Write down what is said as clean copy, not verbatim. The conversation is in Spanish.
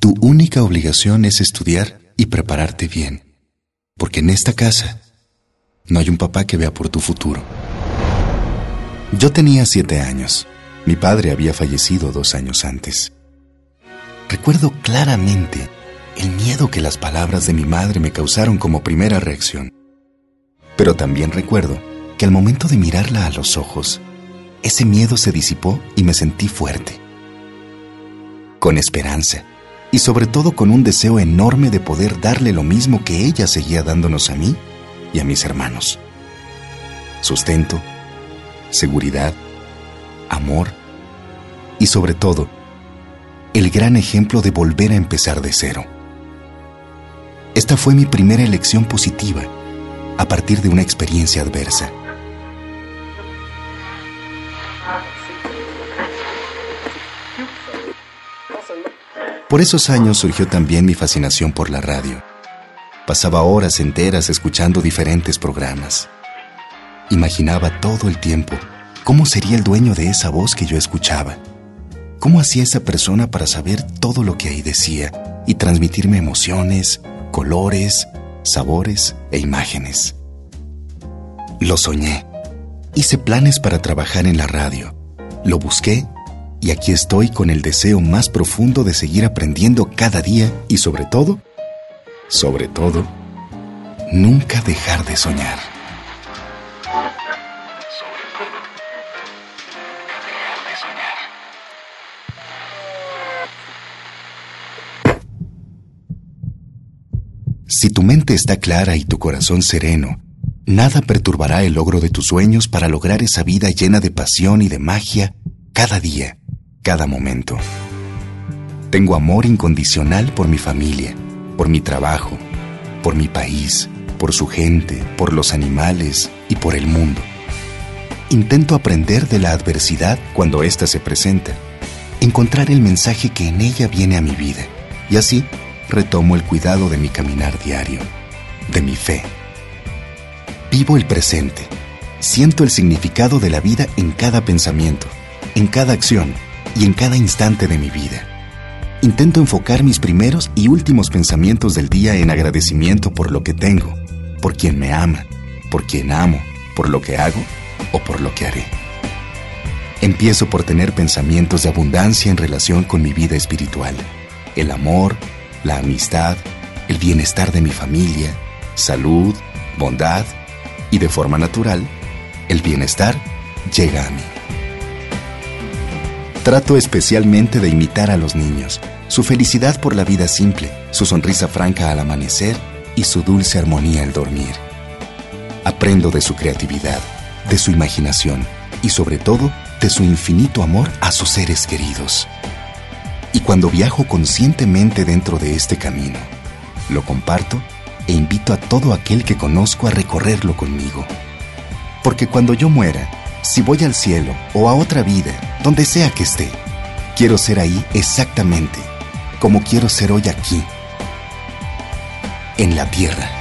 Tu única obligación es estudiar y prepararte bien, porque en esta casa no hay un papá que vea por tu futuro. Yo tenía 7 años. Mi padre había fallecido 2 años antes. Recuerdo claramente el miedo que las palabras de mi madre me causaron como primera reacción. Pero también recuerdo que al momento de mirarla a los ojos, ese miedo se disipó y me sentí fuerte, con esperanza y sobre todo con un deseo enorme de poder darle lo mismo que ella seguía dándonos a mí y a mis hermanos: sustento, seguridad, amor y sobre todo el gran ejemplo de volver a empezar de cero. Esta fue mi primera elección positiva a partir de una experiencia adversa. Por esos años surgió también mi fascinación por la radio. Pasaba horas enteras escuchando diferentes programas. Imaginaba todo el tiempo cómo sería el dueño de esa voz que yo escuchaba. ¿Cómo hacía esa persona para saber todo lo que ahí decía y transmitirme emociones, colores, sabores e imágenes? Lo soñé. Hice planes para trabajar en la radio. Lo busqué y aquí estoy con el deseo más profundo de seguir aprendiendo cada día y sobre todo, nunca dejar de soñar. Si tu mente está clara y tu corazón sereno, nada perturbará el logro de tus sueños para lograr esa vida llena de pasión y de magia cada día, cada momento. Tengo amor incondicional por mi familia, por mi trabajo, por mi país, por su gente, por los animales y por el mundo. Intento aprender de la adversidad cuando ésta se presenta, encontrar el mensaje que en ella viene a mi vida y así retomo el cuidado de mi caminar diario, de mi fe. Vivo el presente, siento el significado de la vida en cada pensamiento, en cada acción y en cada instante de mi vida. Intento enfocar mis primeros y últimos pensamientos del día en agradecimiento por lo que tengo, por quien me ama, por quien amo, por lo que hago o por lo que haré. Empiezo por tener pensamientos de abundancia en relación con mi vida espiritual, el amor, la amistad, el bienestar de mi familia, salud, bondad y de forma natural, el bienestar llega a mí. Trato especialmente de imitar a los niños, su felicidad por la vida simple, su sonrisa franca al amanecer y su dulce armonía al dormir. Aprendo de su creatividad, de su imaginación y sobre todo de su infinito amor a sus seres queridos. Y cuando viajo conscientemente dentro de este camino, lo comparto e invito a todo aquel que conozco a recorrerlo conmigo. Porque cuando yo muera, si voy al cielo o a otra vida, donde sea que esté, quiero ser ahí exactamente como quiero ser hoy aquí, en la tierra.